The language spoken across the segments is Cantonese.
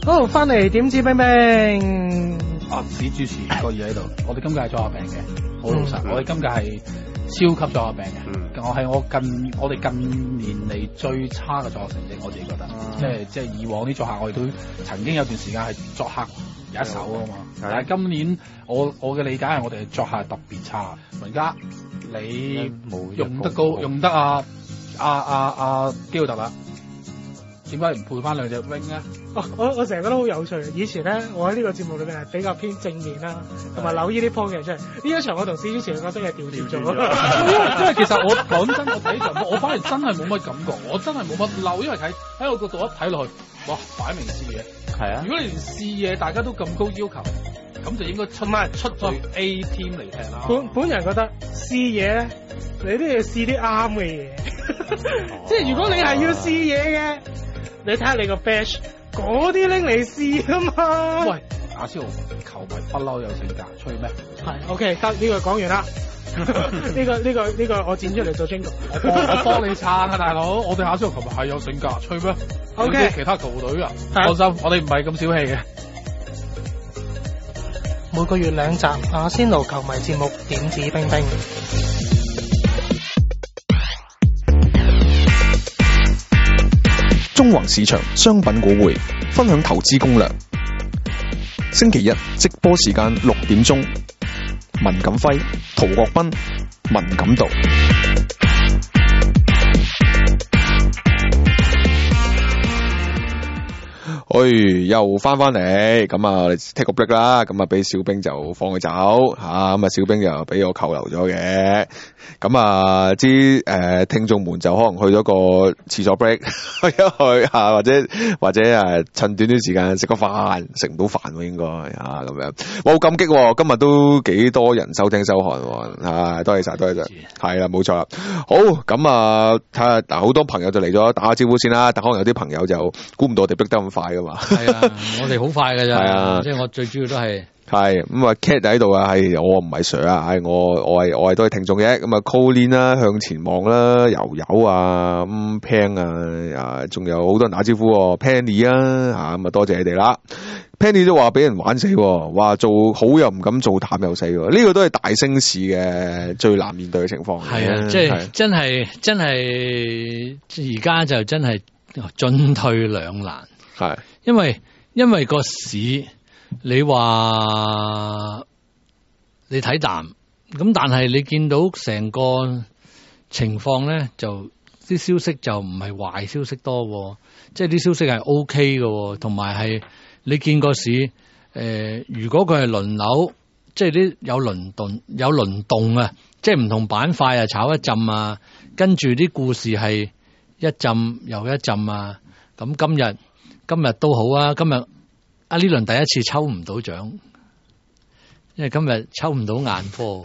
好，翻嚟點知冰冰？ 史主持個二喺度，我哋今屆係作下病嘅，好老實，我哋今屆係超級作下病嘅，我哋近年嚟最差嘅作客成績，我自己覺得，即係以往啲作客我哋都曾經有段時間係作客有一手啊嘛，但係今年我嘅理解係我哋作客特別差。文家，你用得高，用得基奧特啦。點解唔配翻兩隻 wing 咧？ 我成日覺得好有趣。以前咧，我喺呢個節目裏面係比較偏正面啦，同埋留意啲 point 嘅出嚟。呢一場我同史主持嘅角色係調轉咗。 因為其實我講真，我睇場我反而真係冇乜感覺，我真係冇乜嬲，因為喺我角度一睇落去，哇，擺明試嘢。係啊！如果你連試嘢大家都咁高要求，咁就應該出隊 A team 嚟踢啦。 本人覺得試嘢咧，你都要試啲啱嘅嘢。即係如果你係要試嘢嘅。你睇下你個 badge 嗰啲拎嚟試啊嘛！ 喂，阿超球迷不嬲有性格，吹咩？ 係 OK， 得呢個講完啦。呢個我剪出嚟做 jingle。 我幫你撐啊，大佬！我哋阿超球迷係有性格，吹咩 ？OK， 其他球隊啊，放心，我哋唔係咁小氣嘅。 每個月2集阿仙奴球迷節目點指冰冰。 中環市場商品股匯分享投資攻略。星期一直播時間6點鐘，文錦輝、陶國斌、文錦道。又翻嚟，咁啊 take 個 break 啦，咁啊俾小兵就放佢走吓，咁啊小兵就俾我扣留咗嘅，咁啊聽眾們就可能去咗個廁所 break 去一去吓，或者趁短時間食個飯，食唔到飯喎應該吓咁樣，我好感激今日都幾多人收聽收看吓，多謝晒，係啦冇錯啦，好咁啊睇下嗱，好多朋友就嚟咗打下招呼先啦，但可能有啲朋友就估唔到我哋逼得咁快噶嘛。 係啊，我哋好快㗎咋，係啊，即係我最主要都係咁啊 Cat 喺度啊，係我唔係 Sir 啊，係我係都係聽眾嘅，咁啊 Colin 啦，向前望啦，友友啊，Pan 啊，仲有好多人打招呼，Penny 啊，咁啊多謝你哋啦 ，Penny 都話俾人玩死，話做好又唔敢做淡又死，呢個都係大升市嘅最難面對嘅情況。 係啊，即係真係而家就真係進退兩難。 係， 因為個市，你話你睇淡，咁但係你見到成個情況咧，就啲消息就唔係壞消息多，即係啲消息係 OK 嘅，同埋係你見個市，如果佢係輪流，即係啲有輪動啊，即係唔同板塊啊炒一陣啊，跟住啲故事係一陣又一陣啊，咁今日都好啊！今日呢輪第一次抽唔到獎，因為今日抽唔到硬科，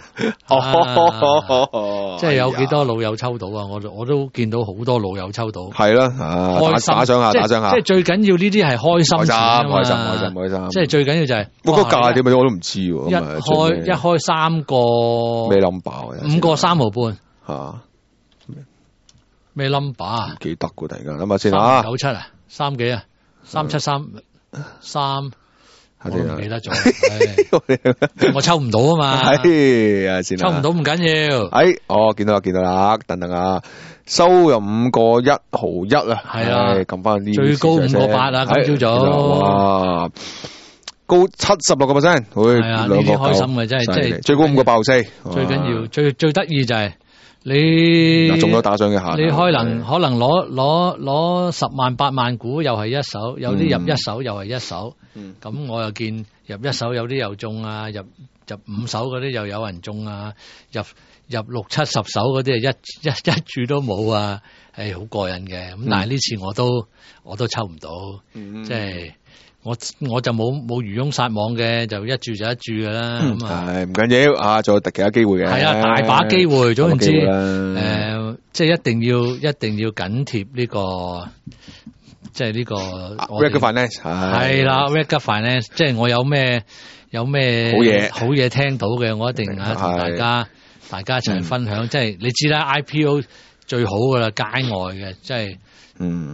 即係有幾多老友抽到啊！我都見到好多老友抽到， 係啦， 開心打賞下， 即係最緊要呢啲係開心， 開心， 即係最緊要就係嗰個價點樣我都唔知喎。 一開3個咩 number 5個3毫半嚇咩 number 啊？ 記得㗎，突然間諗下先啊 ！97啊，3幾啊？373 3，我都唔記得咗。我抽唔到啊嘛，抽唔到唔緊要。 見到啦，等等啊，收入5個1毫1啊， 係啊， 撳翻啲最高5個8啊，今朝早哇，高76%， 係啊，呢啲開心嘅真係，即係最高5個8毫4， 最緊要最得意就係。你中咗打賞嘅下， 你可能攞10萬8萬股又係一手，有啲入一手又係一手，咁我又見入一手有啲又中啊，入5手嗰啲又有人中啊，入6、7、10手嗰啲一注都冇啊，係好過癮嘅。咁但係呢次我都抽唔到，即係。我就冇漁翁撒網嘅，就一注就一注噶啦。咁係唔緊要啊，仲有其他機會嘅。 係啊，大把機會。總之，即係一定要緊貼呢個，即係呢個。 Regular Finance 係啦，Regular Finance，即係我有咩好嘢聽到嘅，我一定同大家一齊分享。即係你知啦 ，IPO 最好噶啦，街外嘅，即係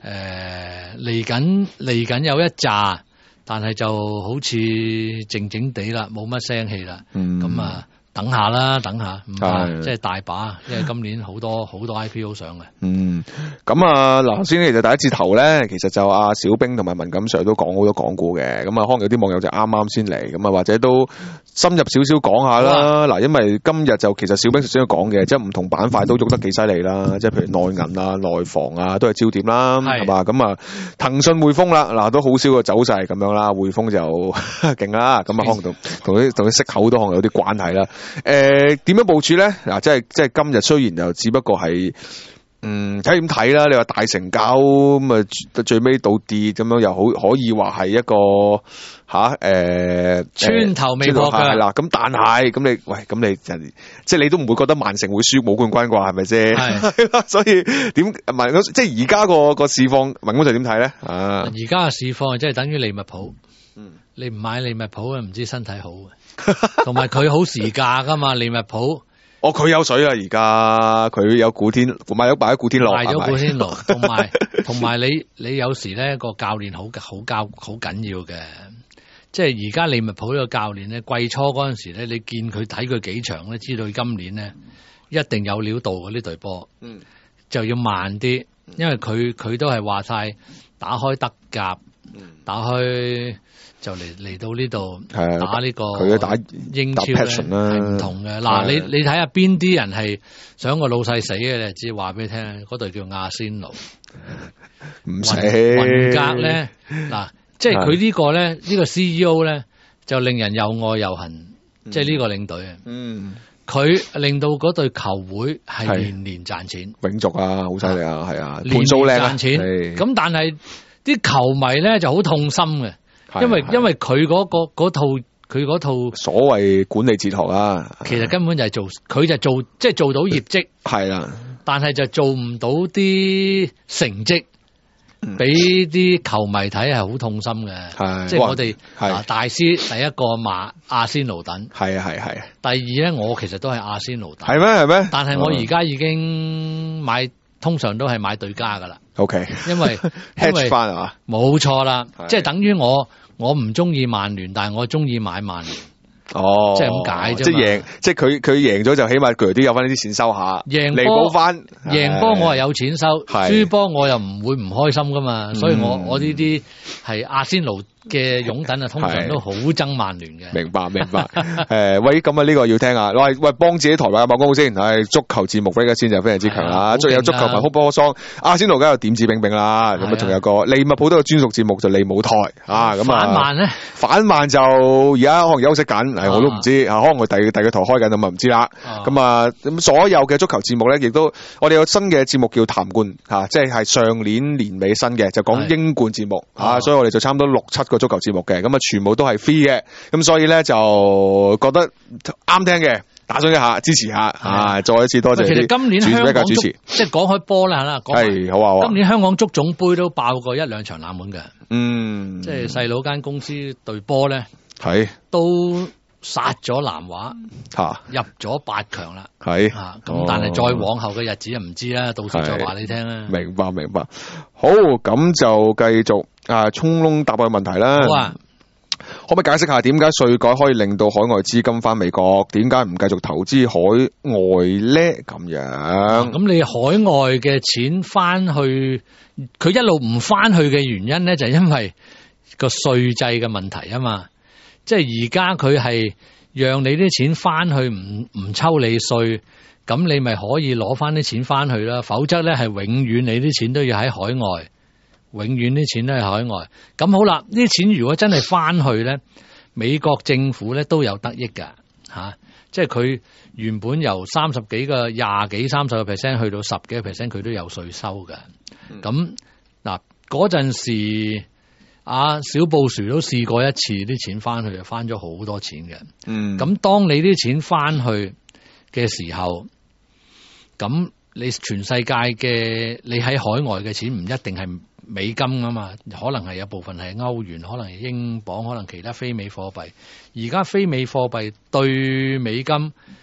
嚟緊有一紮，但係就好似靜靜地啦，冇乜聲氣啦。咁啊，等下啦，唔怕，即係大把，因為今年好多 IPO 上嘅。 咁啊嗱，先其實第一節頭咧，其實就阿小兵同埋文錦 Sir 都講好多講過嘅，咁啊可能有啲網友就啱啱先嚟，咁啊或者都深入少少講下啦。嗱，因為今日就其實小兵先講嘅，即係唔同板塊都喐得幾犀利啦，即係譬如內銀啊、內房啊都係焦點啦，係嘛？咁啊騰訊匯豐啦，嗱都好少個走勢咁樣啦，匯豐就勁啦，咁啊可能同啲息口都可能有啲關係啦。點樣部署咧？嗱，即係今日雖然就只不過係睇點睇啦。你話大成交咁啊，最尾倒跌咁樣又好，可以話係一個穿頭未破嘅係啦。咁但係咁你即係你都唔會覺得曼城會輸冇冠軍啩？係咪先？係所以點唔係即係而家個市況，文哥就點睇咧？而家嘅市況即係等於利物浦。你唔買利物浦啊，唔知身體好嘅。同埋佢好時價噶嘛，利物浦。 佢有水啊！而家佢有古天，買咗古天樂， 賣咗古天樂，同埋你有時咧個教練好緊要嘅，即係而家利物浦呢個教練咧，季初嗰陣時咧，你見佢睇佢幾場咧，知道佢今年咧一定有料到嘅呢隊波，就要慢啲，因為佢都係話晒打開德甲，打開。就嚟到呢度打呢個佢打英超咧係唔同嘅。嗱，你睇下邊啲人係想個老細死嘅咧，只話俾你聽，嗰隊叫阿仙奴， 唔死雲格咧。嗱，即係佢呢個咧，呢個 CEO 咧就令人又愛又恨，即係呢個領隊啊。佢令到嗰隊球會係年年賺錢， 永續啊，好犀利啊，係啊， 年年賺錢。咁但係啲球迷咧就好痛心嘅。因為佢嗰套所謂管理哲學啊， 其實根本就係佢就做到業績係啦， 但係就做唔到啲成績，俾啲球迷睇係好痛心嘅。即係我哋大師第一個買阿仙奴等， 係。 第二咧，我其實都係阿仙奴等， 係咩？ 但係我而家已經通常都係買對家噶啦。 OK， 因為 hedge 翻係嘛， 冇錯啦，即係等於我唔中意曼聯，但係我中意買曼聯。即係咁解啫。 即係佢贏咗就起碼佢啲有翻呢啲錢收下，彌補翻。 贏波我係有錢收，輸波我又唔會唔開心噶嘛。所以我呢啲係阿仙奴嘅擁躉啊，通常都好憎曼聯嘅。 明白。喂，咁啊呢個要聽下。喂，幫自己台灣嘅廣告先。足球節目呢個先就非常之強啦。仲有足球埋哭波桑，阿仙奴梗係點指兵兵啦。咁啊仲有個利物浦都有專屬節目就利舞台啊。咁啊反曼咧？ 反曼就而家可能休息緊。我都唔知可能佢第二個台開緊咁啊，唔知啦。咁所有嘅足球節目咧，亦都我哋有新嘅節目叫談冠即係上年年尾新嘅，就講英冠節目所以我哋就差唔多6-7個足球節目嘅，咁啊全部都係 free 嘅，咁所以咧就覺得啱聽嘅，打賞一下支持下再一次多謝。 其實今年香港主持即係講開波啦啦， 係好啊。 今年香港足總杯都爆過1-2場冷門嘅，即係細佬間公司對波咧，都殺咗南華入咗8強啦，咁但係再往後嘅日子就唔知啦，到時再話你聽啦。 明白。好，咁就繼續衝窿答個問題啦。 好啊， 可唔可以解釋下點解稅改可以令到海外資金翻美國？點解唔繼續投資海外咧？咁樣咁你海外嘅錢翻去，佢一路唔翻去嘅原因咧，就係因為個稅制嘅問題啊嘛。即係而家佢係讓你啲錢翻去唔抽你稅，咁你咪可以攞翻啲錢翻去啦。否則咧係永遠你啲錢都要喺海外，永遠啲錢都喺海外。咁好啦，呢啲錢如果真係翻去咧，美國政府咧都有得益噶即係佢原本由30幾個、20幾、30% 去到10幾%，佢都有稅收噶。咁嗱嗰陣時。小布殊都試過一次，啲錢翻去就翻咗好多錢嘅。咁當你啲錢翻去嘅時候，咁你全世界嘅你喺海外嘅錢唔一定係美金啊嘛，可能係有部分係歐元，可能係英鎊，可能其他非美貨幣。而家非美貨幣對美金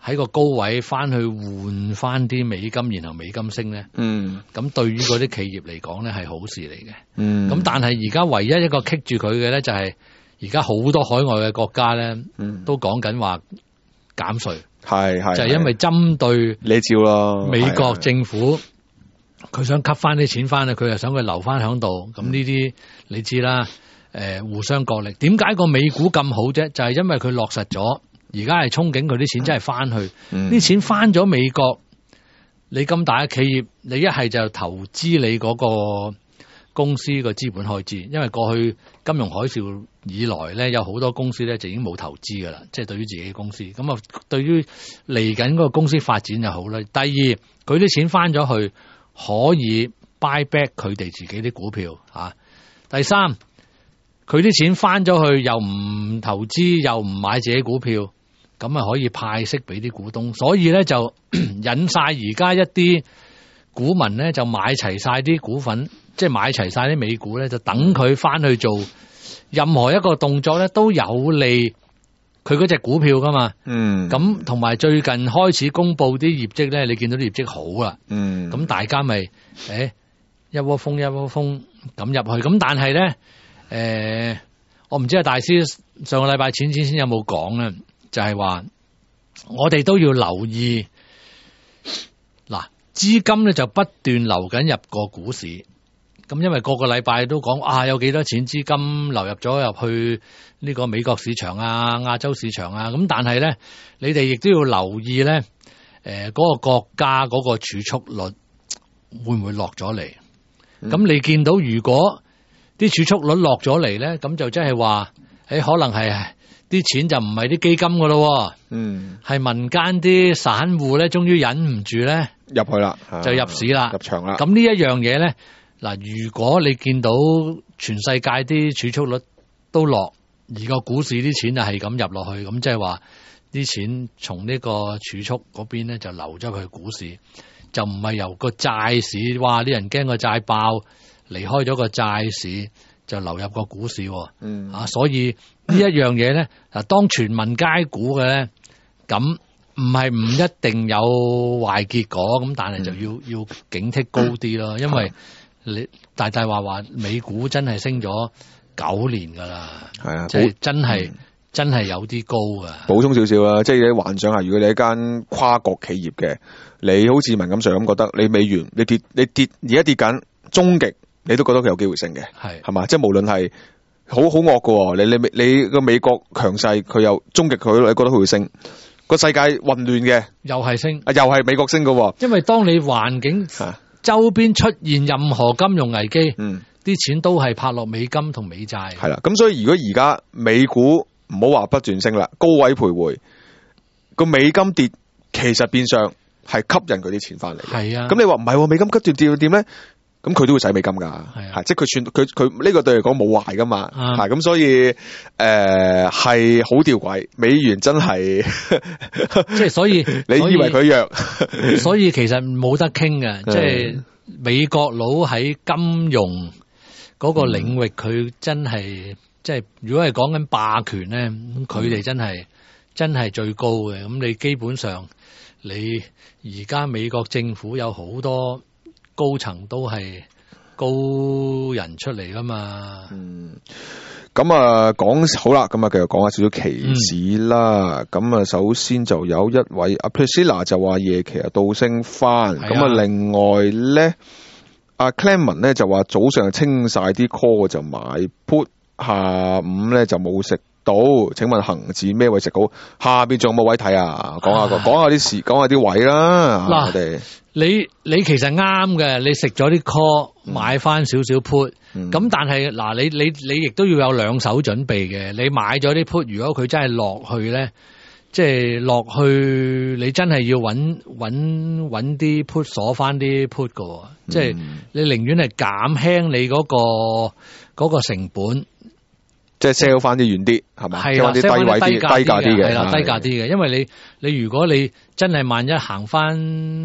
喺個高位翻去換翻啲美金，然後美金升咧，咁對於嗰啲企業嚟講咧係好事嚟嘅。咁但係而家唯一一個棘住佢嘅咧就係而家好多海外嘅國家咧都講緊話減稅，係就係因為針對呢招咯， 美國政府佢想吸翻啲錢翻去，佢又想佢留翻響度。咁呢啲你知啦，互相角力。點解個美股咁好啫？就係因為佢落實咗。而家係憧憬佢啲錢真係翻去，啲錢翻咗美國，你咁大嘅企業，你一係就投資你嗰個公司個資本開支，因為過去金融海嘯以來咧，有好多公司咧就已經冇投資噶啦，即係對於自己嘅公司，咁啊對於嚟緊嗰個公司發展就好啦。第二，佢啲錢翻咗去，可以 buy back 佢哋自己啲股票啊。第三，佢啲錢翻咗去，又唔投資，又唔買自己股票。咁啊可以派息俾啲股東，所以咧就引晒而家一啲股民咧就買齊晒啲股份，即係買齊晒啲美股咧，就等佢翻去做任何一個動作咧都有利佢嗰隻股票噶嘛。咁同埋最近開始公布啲業績咧，你見到啲業績好啦。咁大家咪一窩蜂咁入去。咁但係咧我唔知大師上個禮拜前先有冇講咧？就係話，我哋都要留意，嗱，資金咧就不斷流緊入個股市，咁因為個個禮拜都講有幾多錢資金流入咗入去呢個美國市場啊、亞洲市場啊，咁但係咧，你哋亦都要留意咧，嗰個國家嗰個儲蓄率會唔會落咗嚟？咁你見到如果啲儲蓄率落咗嚟咧，咁就即係話，可能係。啲錢就唔係啲基金噶咯，係民間啲散戶咧，終於忍唔住咧入去啦， 就入市啦， 入場啦。 咁呢一樣嘢咧，嗱，如果你見到全世界啲儲蓄率都落，而個股市啲錢就係咁入落去，咁即係話啲錢從呢個儲蓄嗰邊咧就流咗去股市，就唔係由個債市，哇！啲人驚個債爆，離開咗個債市。就流入個股市，所以呢一樣嘢咧，當全民皆股嘅咧，咁唔係唔一定有壞結果，咁但係就要警惕高啲咯，因為你大話美股真係升咗9年噶啦，係啊，即係真係有啲高噶。補充少少啦，即係你幻想下，如果你一間跨國企業嘅，你好似文錦上咁覺得，你美元你跌而家跌緊，終極。你都覺得佢有機會升嘅，係嘛？即係無論係好惡嘅，你個美國強勢，佢又終極佢，你覺得佢會升？個世界混亂嘅，又係升，又係美國升嘅。因為當你環境周邊出現任何金融危機，啲錢都係拍落美金同美債。係啦，咁所以如果而家美股唔好話不斷升啦，高位徘徊，個美金跌，其實變相係吸引佢啲錢翻嚟。係啊，咁你話唔係美金不斷跌點咧？咁佢都會使美金噶，係即係佢呢個對嚟講冇壞噶嘛，係咁所以係好吊詭，美元真係即係所以你以為佢弱，所以其實冇得傾嘅，即係美國佬喺金融嗰個領域，佢真係即係如果係講緊霸權咧，佢哋真係最高嘅。咁你基本上你而家美國政府有好多。高層都係高人出嚟噶嘛，咁啊講好啦，咁啊繼續講下少少期指啦。咁啊首先就有一位阿 Priscilla 就話夜期啊倒升翻，咁啊另外咧阿 Clement 咧就話早上清晒啲 call 就買 put， 下午咧就冇食到。請問恒指咩位食好？下邊仲有冇位睇啊？講下啲事，講下啲位啦。我哋你其實啱嘅，你食咗啲 call 買翻少少 put，咁但係嗱你亦都要有兩手準備嘅。你買咗啲 put，如果佢真係落去咧，即係落去你真係要揾啲 put 鎖翻啲 put 㗎，即係你寧願係減輕你嗰個成本。即係 sell 翻啲遠啲，係咪？係啦，sell 翻啲低價啲嘅，係啦，低價啲嘅。因為你如果你真係萬一行翻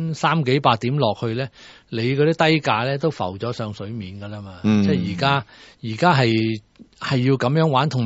3幾8點落去咧，你嗰啲低價咧都浮咗上水面噶啦嘛。即係而家係要咁樣玩，同埋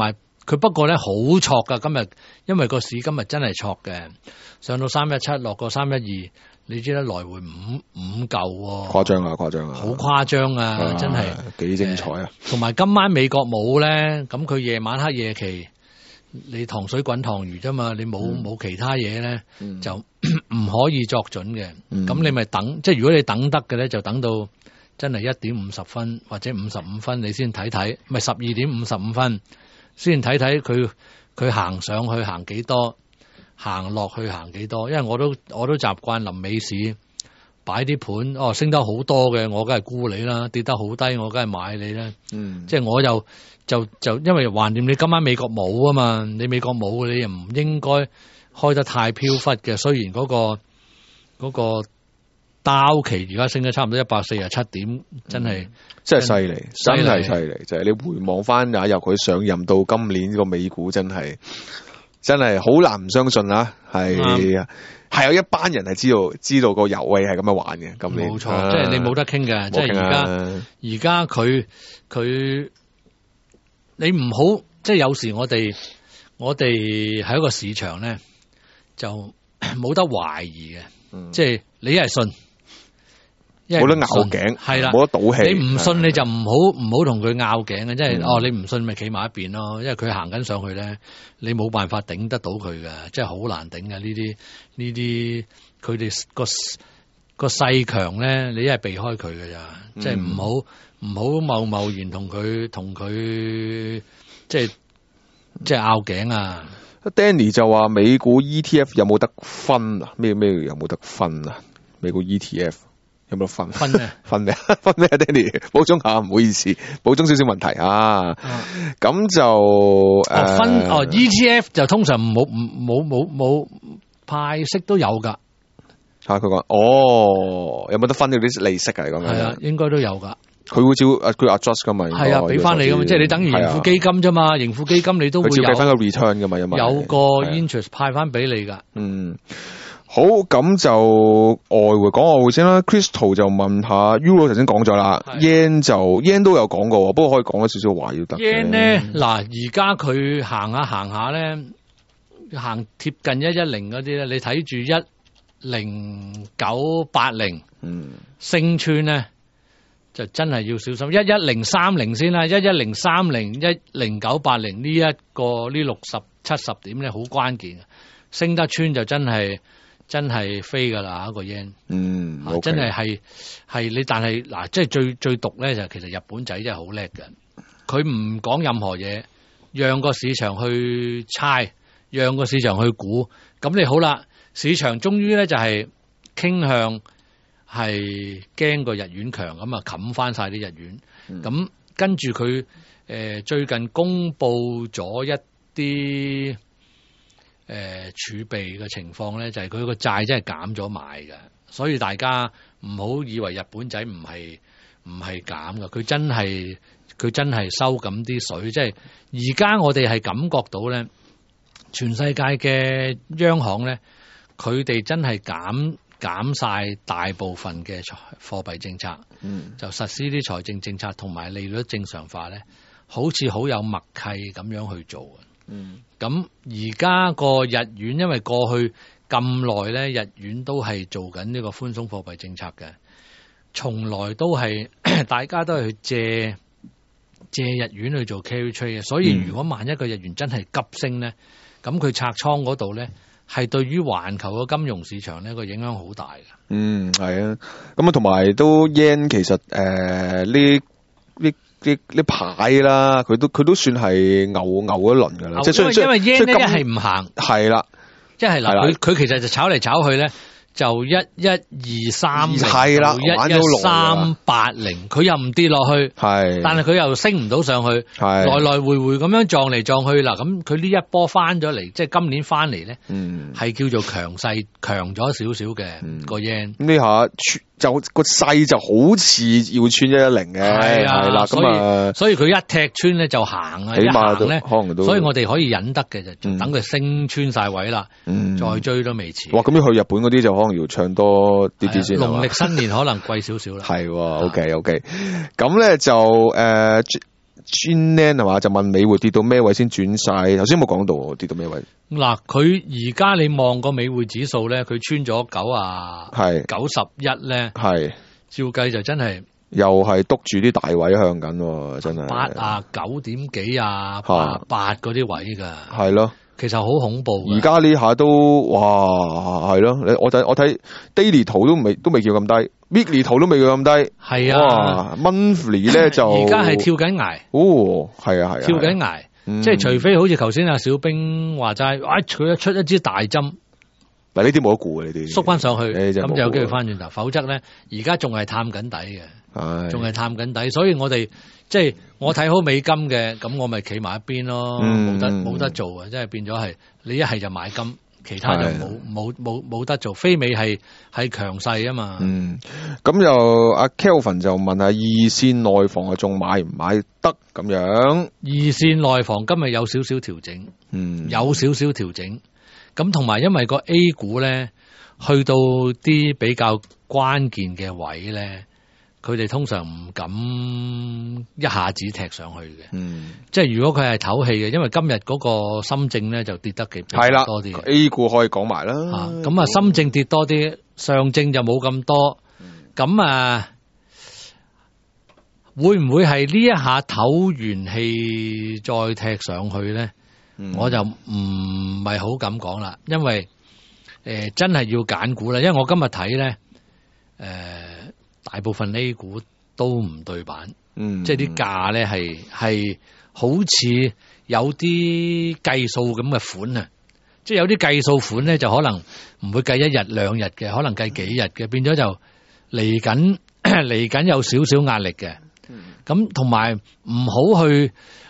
佢不過咧好挫㗎，今日因為個市今日真係挫嘅，上到317落過312，你知啦，來回五嚿喎， 誇張啊， 好誇張啊，真係幾精彩啊！ 同埋今晚美國冇咧，咁佢夜晚黑夜期，你糖水滾糖魚啫嘛，你冇其他嘢咧，就唔可以作準嘅。咁你咪等，即係如果你等得嘅咧，就等到真係1點50分或者55分，你先睇睇，咪12點55分先睇睇佢行上去行幾多，行落去行幾多。因為我都習慣臨尾市擺啲盤，升得好多嘅，我梗係沽你啦；跌得好低，我梗係買你啦。即係我就因為橫掂你今晚美國冇啊嘛，你美國冇，你又唔應該開得太飄忽嘅。雖然嗰個道期而家升咗差唔多147點，真係真係犀利，真係犀利。就係你回望翻由佢上任到今年呢個美股真係好難唔相信啊！係有一班人係知道個遊戲係咁樣玩嘅。今年冇錯， 即係你冇得傾嘅。即係而家佢你唔好，即係有時我哋喺一個市場咧就冇得懷疑嘅，即係你一係信。 冇得拗頸，係啦，冇得賭氣。 你唔信你就唔好同佢拗頸嘅，即係你唔信咪企埋一邊咯。因為佢行緊上去咧，你冇辦法頂得到佢嘅，即係好難頂嘅。呢啲佢哋個勢強咧，你一係避開佢嘅咋，即係唔好貿然同佢即係拗頸啊。 Danny 就話美股 ETF 有冇得分啊？咩有冇得分啊？美股 ETF。有冇分咩？ 分咩？Danny 補充下，唔好意思，補充少少問題啊。咁就 ETF 就通常冇派息都有噶。 佢講有冇得分嗰啲利息啊？你講緊係啊， 應該都有噶。 佢會照佢 adjust 噶嘛？ 係啊，俾翻你噶嘛，即係你等於盈富基金啫嘛。盈富基金你都會有俾翻個 return 噶嘛，有個 interest 派翻俾你噶。 好，咁就外匯講外匯先啦。Crystal 就問下 Euro 頭先講咗啦 ，Yen 都有講過，不過可以講咗少少話要得。 Yen 咧，嗱而家佢行下咧，行貼近110嗰啲咧，你睇住10980，升穿咧就真係要小心。11030先啦，11030、10980呢一個呢60-70點咧好關鍵，升得穿就真係飛噶啦，一個 yen，真係你，但係嗱，即係最毒咧就其實日本仔真係好叻嘅，佢唔講任何嘢，讓個市場去猜，讓個市場去估，咁你好啦，市場終於咧就係傾向係驚個日元強，咁啊冚翻晒啲日元，咁跟住佢最近公布咗一啲儲備嘅情況咧，就係佢個債真係減咗買嘅，所以大家唔好以為日本仔唔係減嘅，佢真係收緊啲水，即係而家我哋係感覺到咧，全世界嘅央行咧，佢哋真係減晒大部分嘅貨幣政策，就實施啲財政政策同埋利率正常化咧，好似好有默契咁樣去做嘅。咁而家個日元，因為過去咁耐咧，日元都係做緊呢個寬鬆貨幣政策嘅，從來都係大家都係去借日元去做 carry trade 嘅，所以如果萬一個日元真係急升咧，咁佢拆倉嗰度咧，係對於環球嘅金融市場咧個影響好大嘅。 係啊，咁啊同埋都 yen 其實呢排啦，佢都算係牛一輪噶啦，即係因為 yen 咧一係唔行， 係啦， 即係嗱，佢其實就炒嚟炒去咧，就11230 係啦 ，11380，佢又唔跌落去，係，但係佢又升唔到上去，係，來回咁樣撞嚟撞去啦，咁佢呢一波翻咗嚟，即係今年翻嚟咧，係叫做強勢強咗少少嘅個 yen， 呢下就個勢就好似要穿110嘅，係啦，咁所以佢一踢穿咧就行啊， 起碼都咧， 可能都， 所以我哋可以忍得嘅就等佢升穿晒位啦，再追都未遲。 哇，咁要去日本嗰啲就可能要唱多啲先。 農曆新年可能貴少少啦。 係，OK，咁咧就 Ginen 係嘛？就問美匯跌到咩位先轉勢？頭先冇講到喎，跌到咩位？ 嗱，佢而家你望個美匯指數咧，佢穿咗91咧， 係照計就真係又係督住啲大位向緊喎，真係 89點幾88嗰啲位㗎， 係咯。 其實好恐怖。 而家呢下都哇係咯，我睇 daily 圖都未叫咁低 ，weekly 圖都未叫咁低。 係啊 ，monthly 咧就而家係跳緊崖。 哦，係啊， 跳緊崖，即係除非好似頭先阿小兵話齋，佢出一支大針， 嗱呢啲冇得估嘅呢啲， 縮翻上去，咁就有機會翻。 翻轉頭。否則咧，而家仲係探緊底嘅，仲係係探緊底。所以我哋即係我睇好美金嘅，咁我咪企埋一邊咯，冇得做啊！即係變咗係你一係就買金，其他就冇得做。非美係強勢啊嘛。 咁又阿 Kelvin 就問下二線內房啊，仲買唔買得咁樣？ 二線內房今日有少少調整，有少少調整。咁同埋因為個 A 股咧，去到啲比較關鍵嘅位咧，佢哋通常唔敢一下子踢上去嘅。即係如果佢係唞氣嘅，因為今日嗰個深證咧就跌得比較多啲。 A 股可以講埋啦。 咁啊，深證跌多啲，上證就冇咁多。咁會唔會係呢一下唞完氣再踢上去咧？我就唔係好敢講啦，因為真係要揀股啦。因為我今日睇咧，大部分 A 股都唔對版，即係啲價咧係好似有啲計數咁嘅款啊，即係有啲計數款咧就可能唔會計1日2日嘅，可能計幾日嘅，變咗就嚟緊有少少壓力嘅。咁同埋唔好去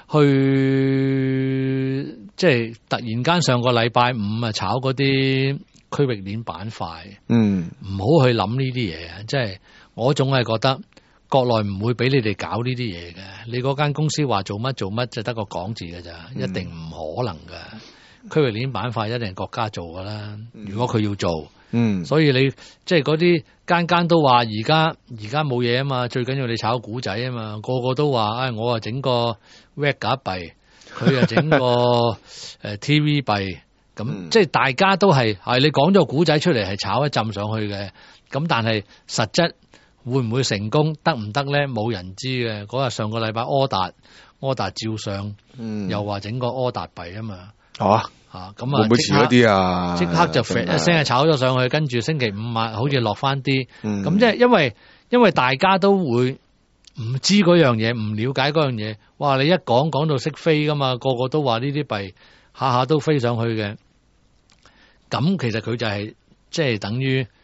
即係突然間上個禮拜五炒嗰啲區域鏈板塊，唔好去諗呢啲嘢啊！即係我總係覺得國內唔會俾你哋搞呢啲嘢嘅，你嗰間公司話做乜就得個講字嘅咋，一定唔可能噶。區域鏈板塊一定係國家做噶啦，如果佢要做。所以你即係嗰啲間都話而家冇嘢啊嘛，最緊要你炒股仔啊嘛，個個都話，我啊整個 Vega 幣，佢啊整個TV 幣，咁即係大家都係你講咗個股仔出嚟係炒一浸上去嘅，咁但係實質會唔會成功得唔得咧？冇人知嘅。嗰日上個禮拜柯達照上，又話整個柯達幣啊嘛。咁會唔會遲咗啲啊？ 即刻就一聲係炒咗上去，跟住星期五好似落翻啲。咁即係因為大家都會唔知嗰樣嘢，唔了解嗰樣嘢。哇！你一講到識飛噶嘛，個個都話呢啲幣下下都飛上去嘅。咁其實佢就係即係等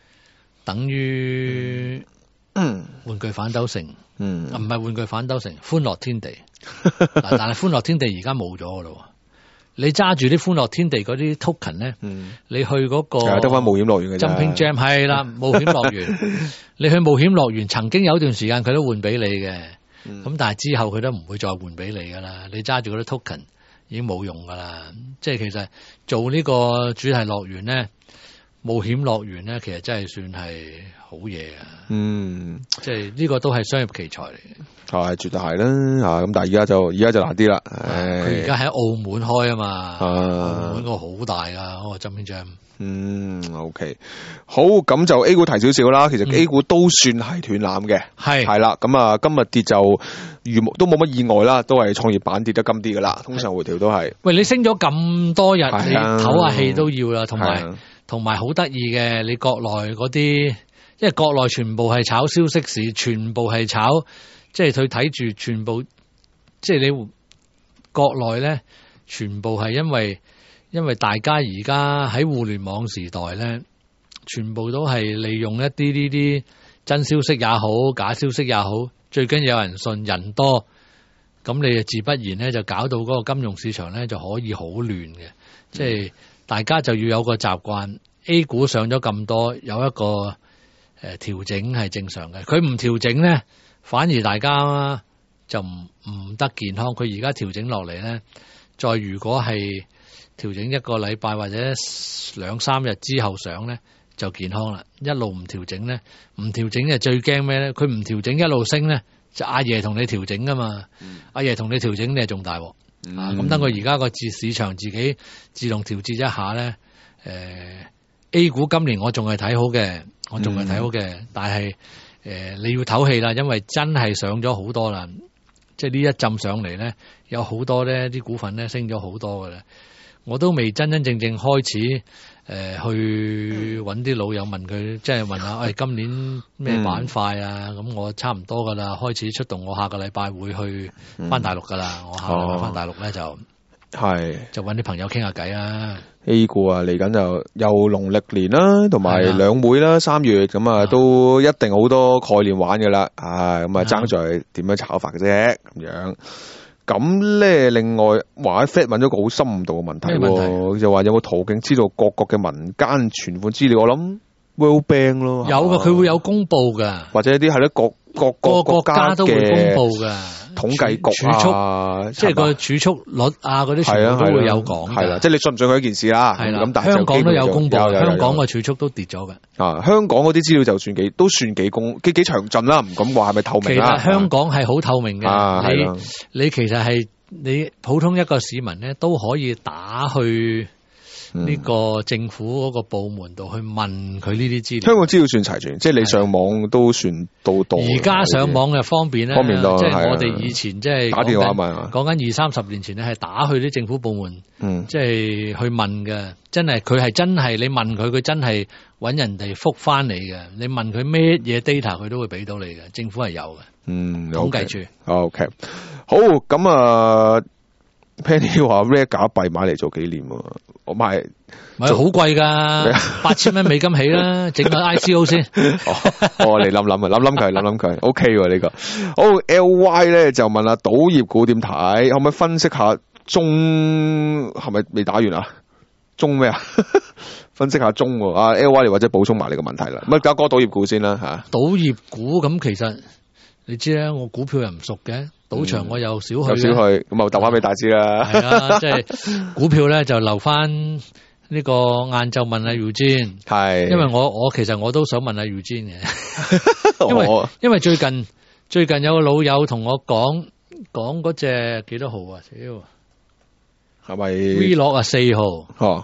於玩具反斗城，唔係玩具反斗城，歡樂天地。但係歡樂天地而家冇咗噶咯。你揸住啲歡樂天地嗰啲 token 咧，你去嗰個得翻冒險樂園嘅 Jumping Jam 係啦，冒險樂園。你去冒險樂園，曾經有一段時間佢都換俾你嘅，咁但係之後佢都唔會再換俾你噶啦。你揸住嗰啲 token 已經冇用噶啦。即係其實做呢個主題樂園咧，冒險樂園咧，其實真係算係好嘢啊。即係呢個都係商業奇才嚟嘅。 絕對係啦咁但係而家就難啲啦。 佢而家喺澳門開啊嘛，澳門個好大噶嗰個 Jumping Jam。 OK， 好，咁就 A 股提少少啦。其實 A 股都算係斷纜嘅，係啦。咁今日跌就都冇乜意外啦，都係創業板跌得金啲噶啦。通常回調都係。喂， 你升咗咁多日，你唞下氣都要啦。同埋好得意嘅，你國內嗰啲，因為國內全部係炒消息市，全部係炒。即係佢睇住全部，即係你國內咧，全部係因為大家而家喺互聯網時代咧，全部都係利用一啲呢啲真消息也好，假消息也好，最緊要有人信，人多，咁你就自不然咧就搞到嗰個金融市場咧就可以好亂嘅。即係大家就要有個習慣 ，A 股上咗咁多，有一個調整係正常嘅。佢唔調整咧，反而大家就唔得健康。佢而家調整落嚟咧，再如果係調整一個禮拜或者2-3日之後上咧，就健康啦。一路唔調整咧，唔調整就最驚咩咧？佢唔調整一路升咧， 就阿爺同你調整噶嘛，阿爺同你調整你係仲大鑊。咁等佢而家個市場自己自動調節一下咧。A 股今年我仲係睇好嘅，但係你要唞氣啦，因為真係上咗好多啦，即係呢一浸上嚟咧，有好多咧啲股份咧升咗好多嘅啦，我都未真真正正開始去揾啲老友問佢，即係問下，今年咩板塊啊？咁我差唔多噶啦，開始出動，我下個禮拜會去翻大陸噶啦，我下個禮拜翻大陸咧就揾啲朋友傾下偈啊。 A 股啊，嚟緊就又農曆年啦，同埋兩會啦，3月咁啊，都一定好多概念玩嘅啦。咁啊，爭在點樣炒法嘅啫，咁樣。咁咧，另外話 Fed 問咗個好深度嘅問題，就話有冇途徑知道各國嘅民間存款資料？我諗 World Bank 咯， 有嘅，佢會有公佈㗎， 或者一啲係咧各個國家都會公佈㗎。 統計局啊， 即係個儲蓄率啊，嗰啲全部都會有講。 係啦，即係你信唔信佢一件事啦。係啦，咁但係香港都有公佈，香港個儲蓄都跌咗嘅。 香港嗰啲資料就算幾詳盡啦，唔敢話係咪透明啦。 其實香港係好透明嘅。你其實係你普通一個市民咧，都可以打去呢個政府嗰個部門度去問佢呢啲資料。香港資料算齊全，即係你上網都算到多。而家上網嘅方便咧， 方便多。 即係我哋以前即係打電話問， 講緊20-30年前咧，係打去啲政府部門，即係去問嘅。真係佢係真係你問佢，佢真係揾人哋覆翻你嘅。你問佢咩嘢 data，佢都會俾到你嘅。政府係有嘅，統計處。 OK， 好咁啊。Penny 話 Rare 假幣買嚟做紀念喎，我買好貴㗎，8000蚊美金起啦，整個 ICO 先。 你諗佢 ，OK 喎呢個。好 LY 咧就問下賭業股點睇，可唔可以分析下中係咪未打完啊？中咩啊？分析下中喎，LY 你或者補充埋你個問題啦。咁搞賭業股先啦嚇。 賭業股咁其實你知啦，我股票又唔熟嘅。賭場我又少去， 咁啊揼翻俾大師啦。 係啊，即係股票咧就留翻呢個晏晝問阿 Eugene。係，因為我其實我都想問阿 Eugene 嘅，因為最近有個老友同我講嗰隻幾多號啊？ 係咪 Vlog 啊？4號。 哦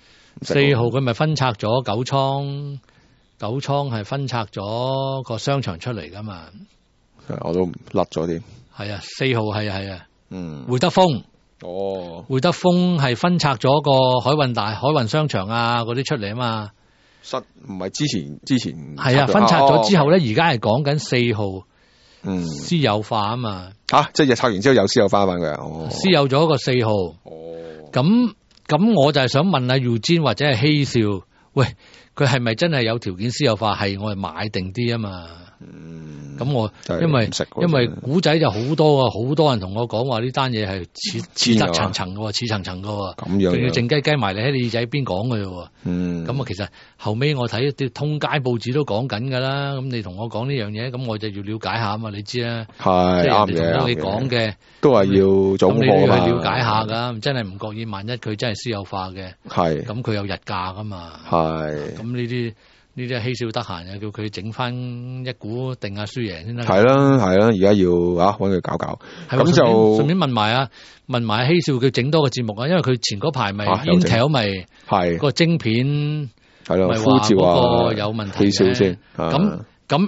，4號佢咪分拆咗九倉係分拆咗個商場出嚟噶嘛？ 我都甩咗啲。 係啊，4號係啊，會德豐，會德豐係分拆咗個海運商場啊嗰啲出嚟啊嘛， 唔係之前係啊，分拆咗之後咧，而家係講緊4號，私有化啊嘛， 即係拆完之後有私有化翻佢， 私有咗個4號，咁我就係想問下 Eugene 或者係希少，喂，佢係咪真係有條件私有化？係我係買定啲啊嘛。咁我因為古仔就好多啊，好多人同我講話呢單嘢係似層層嘅，似層層嘅， 咁樣仲要靜雞雞埋你喺你耳仔邊講嘅啫。咁啊，其實後尾我睇啲通街報紙都講緊噶啦。咁你同我講呢樣嘢，咁我就要了解下啊嘛。你知啦， 係啱嘅。 同你講嘅都係要做功課啊嘛。 咁你要去了解下噶，真係唔覺意，萬一佢真係私有化嘅，係咁佢有日價噶嘛。係咁呢啲係稀少得閒嘅，叫佢整翻一股定下輸贏先得。係啦， 而家要揾佢搞。咁就順便問埋希少，佢整多個節目啊，因為佢前嗰排咪 Intel 咪係個晶片係咯， 咪呼召話有問題希少先。 咁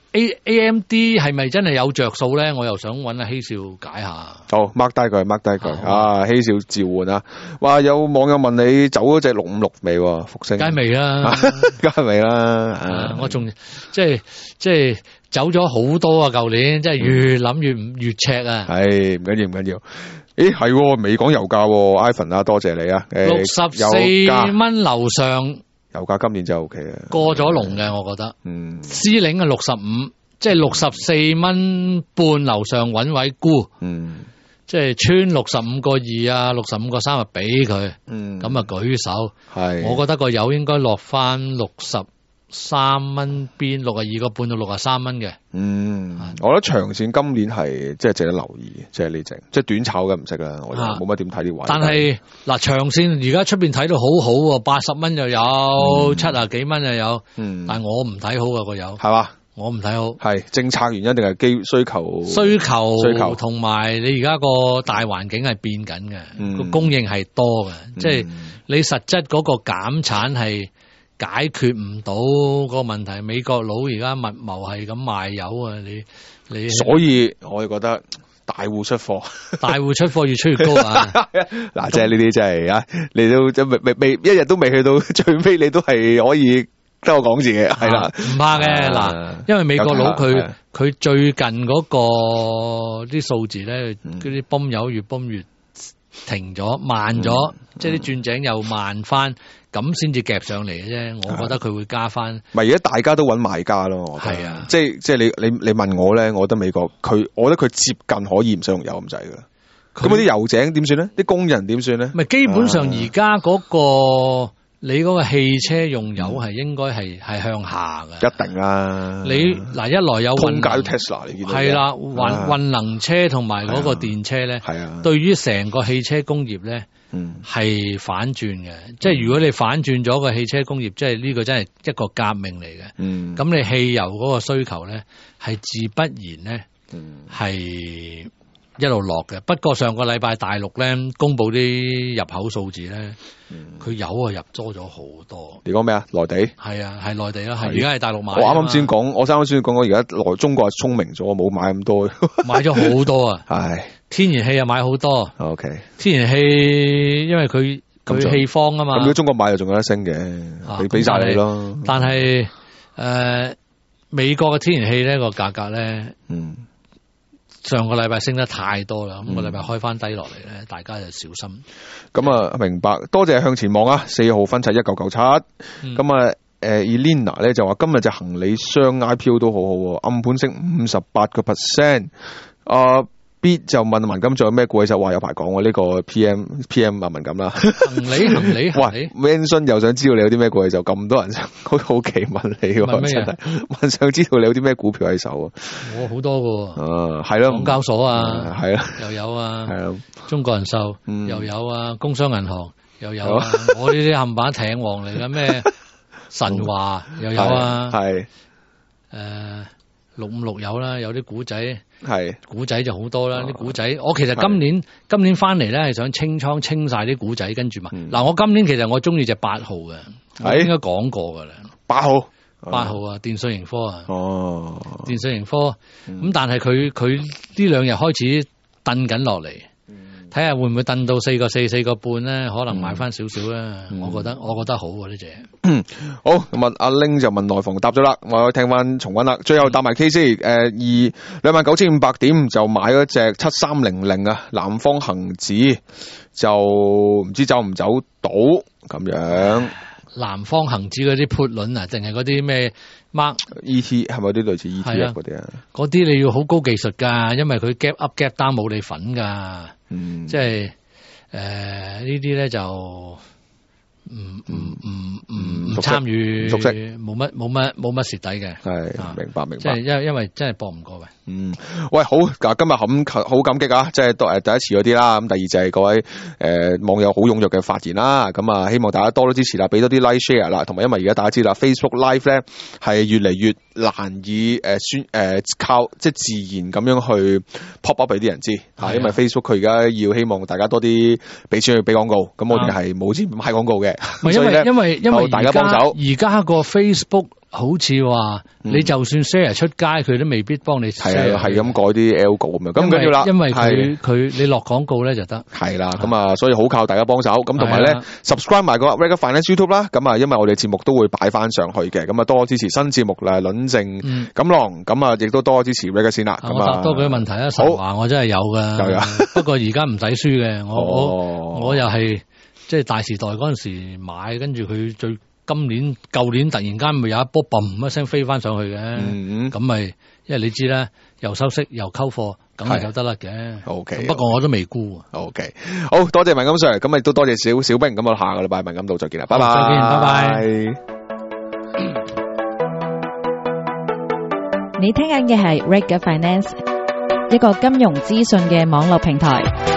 AMD 係咪真係有着數咧？我又想揾阿希少解下。 好 mark 低佢，希少召喚啊！哇，有網友問你走咗隻656未？復星？ 梗係未啦， 梗係未啦。 我仲即係走咗好多啊！舊年即係越諗越赤啊！ 係唔緊要。咦，係未講油價？Ivan 啊，多謝你啊 ！64蚊樓上。 油價今年就 OK 啊， 過咗龍嘅，我覺得。司領係65，即係64蚊半樓上揾位沽。即係穿65個2啊，65個3啊，俾佢。咁啊舉手。係。我覺得個油應該落翻63蚊邊，62個半到63蚊嘅。 我覺得長線今年係即係值得留意，即係呢隻，即係短炒嘅唔識啦，我冇乜點睇啲位。 但係嗱，長線而家出邊睇到好好喎，80蚊又有，70幾蚊又有。但係我唔睇好啊個油。 係嘛？ 我唔睇好。 係政策原因定係需求？ 需求同埋你而家個大環境係變緊嘅，個供應係多嘅，即係你實質嗰個減產係解決唔到個問題。美國佬而家密謀係咁賣油啊！你所以我哋覺得大戶出貨， 大戶出貨越出越高啊！ 嗱，即係呢啲真係啊，你都即係未一日都未去到最尾，你都係可以得我講字嘅，係啦， 唔怕嘅嗱，因為美國佬佢最近嗰個啲數字咧，嗰啲泵油越泵越停咗，慢咗，即係啲鑽井又慢翻，咁先至夾上嚟嘅啫。我覺得佢會加翻。 咪而家大家都揾賣家咯， 係啊， 即係你問我咧，我覺得美國我覺得佢接近可以唔使用油咁滯噶啦。咁嗰啲油井點算咧？啲工人點算咧？ 咪基本上而家嗰個你嗰個汽車用油係應該係向下嘅， 一定啦。 你嗱一來有通街 Tesla 你見到係啦，混能車同埋嗰個電車咧， 係啊，對於成個汽車工業咧，係反轉嘅。即係如果你反轉咗個汽車工業，即係呢個真係一個革命嚟嘅。咁你汽油嗰個需求咧，係自不然咧，係一路落嘅。不過上個禮拜大陸咧公布啲入口數字咧，佢油啊入多咗好多。你講咩啊？內地係啊，係內地啦，係而家係大陸買。我啱啱先講，我而家中國係聰明咗，冇買咁多，買咗好多啊！係天然氣啊，買好多。OK， 天然氣因為佢氣荒啊嘛。咁如果中國買就仲有得升嘅，俾晒你咯。但係美國嘅天然氣咧個價格咧，上個禮拜升得太多啦，咁個禮拜開翻低落嚟咧，大家就小心。咁啊，明白，多謝向前望啊！4號分拆1997，咁啊，Elena 咧就話今日隻行李箱 IPO 都好好，暗盤升58%。B 就問文錦仲有咩股就話有排講喎，呢個 PM 問文錦啦。行李，喂 Manson 又想知道你有啲咩股就咁多人好奇問你喎，真係問想知道你有啲咩股票喺手啊？我好多㗎，係咯，港交所啊，係啊，又有啊，係啊，中國人壽又有啊，工商銀行又有啊，我呢啲冚唪唥艇王嚟㗎，咩神華又有啊，係656有啦，有啲股仔。係股仔就好多啦，啲股仔我其實今年翻嚟咧係想清倉清晒啲股仔，跟住嘛嗱，我今年其實我中意隻8號嘅，我應該講過噶啦。8號啊，電訊盈科啊，電訊盈科咁，但係佢呢兩日開始蹬緊落嚟，睇下會唔會蹬到4個4、4個半咧？可能買翻少少啦。我覺得好啊呢隻。好，咁啊，阿 Ling 就問內房答咗啦，我聽翻重溫啦。最後答埋 K 先，29,500點就買咗隻7300啊，南方恒指就唔知走唔走到咁樣。南方恒指嗰啲 put 輪啊，定係嗰啲咩 mark ET 係咪啲類似 ETF 嗰啲啊？嗰啲你要好高技術㗎，因為佢 gap up gap down 冇你份㗎。即係呢啲咧就唔參與，熟悉冇乜蝕底嘅。係明白。即係因為真係搏唔過嘅。喂，好，今日好感激啊！即係第一次嗰啲啦，咁第二就係各位網友好踴躍嘅發言啦。咁啊，希望大家多多支持啦，俾多啲 like share 啦，同埋因為而家大家知啦 ，Facebook Live 咧係越嚟越難以靠即係自然咁樣去 pop up 俾啲人知嚇，因為 Facebook 佢而家要希望大家多啲俾錢去俾廣告，咁我哋係冇錢買廣告嘅。因為大家幫手，而家個 Facebook 好似話你就算 share 出街，佢都未必幫你 share。係咁改啲 algo 咁樣，咁緊要啦。因為佢你落廣告咧就得。係啦，咁啊，所以好靠大家幫手。咁同埋咧 subscribe 埋個 Reggae Finance YouTube 啦。咁啊，因為我哋節目都會擺翻上去嘅。咁啊，多支持新節目啦，論證錦囊。咁啊，亦都多支持 Reggae 先啦。咁啊，答多佢問題啊。神話我真係有噶，有。不過而家唔使輸嘅，我又係。即係大時代嗰陣時買，跟住佢舊年突然間咪有一波嘣一聲飛翻上去嘅，咁咪因為你知啦，又收息又溝貨，咁係有得甩嘅。OK， 不過我都未沽。OK， 好多謝文錦 Sir，咁亦都多謝小兵，咁啊下個禮拜文錦度再見啦，拜拜。再見，拜拜。你聽緊嘅係 Reggae Finance，一個金融資訊嘅網絡平台。